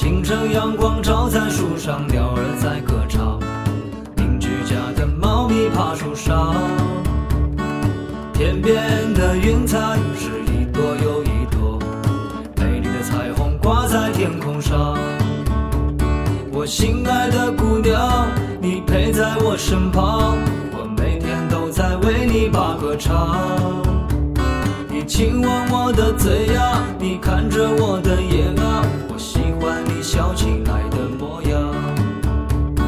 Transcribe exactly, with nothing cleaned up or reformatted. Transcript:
清晨阳光照在树上，鸟儿在歌唱，邻居家的猫咪爬树上。天边的云彩是一朵又一朵，美丽的彩虹挂在天空上。我心爱的姑娘，你陪在我身旁，我每天都在为你把歌唱。你亲吻我的嘴呀，你看着我的眼啊，我喜欢你小情